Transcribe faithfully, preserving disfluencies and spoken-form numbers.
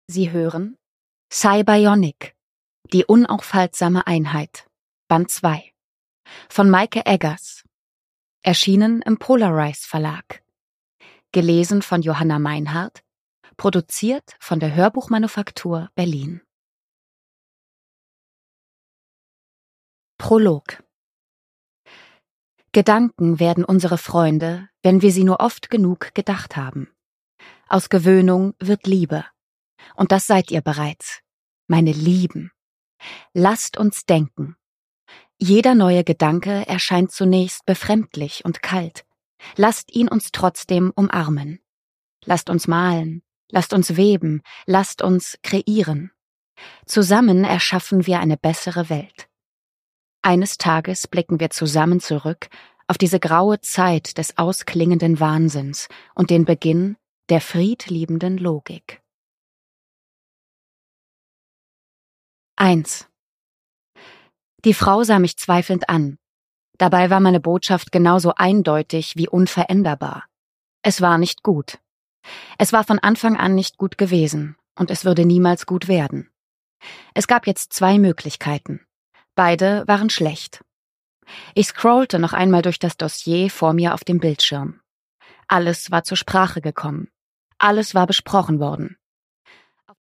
Sie hören Cybionic, die unaufhaltsame Einheit, Band zwei, von Meike Eggers, erschienen im Polarize Verlag, gelesen von Johanna Meinhardt, produziert von der Hörbuchmanufaktur Berlin. Prolog. Gedanken werden unsere Freunde, wenn wir sie nur oft genug gedacht haben. Aus Gewöhnung wird Liebe. Und das seid ihr bereits, meine Lieben. Lasst uns denken. Jeder neue Gedanke erscheint zunächst befremdlich und kalt. Lasst ihn uns trotzdem umarmen. Lasst uns malen, lasst uns weben, lasst uns kreieren. Zusammen erschaffen wir eine bessere Welt. Eines Tages blicken wir zusammen zurück auf diese graue Zeit des ausklingenden Wahnsinns und den Beginn der friedliebenden Logik. eins. Die Frau sah mich zweifelnd an. Dabei war meine Botschaft genauso eindeutig wie unveränderbar. Es war nicht gut. Es war von Anfang an nicht gut gewesen und es würde niemals gut werden. Es gab jetzt zwei Möglichkeiten. Beide waren schlecht. Ich scrollte noch einmal durch das Dossier vor mir auf dem Bildschirm. Alles war zur Sprache gekommen. Alles war besprochen worden.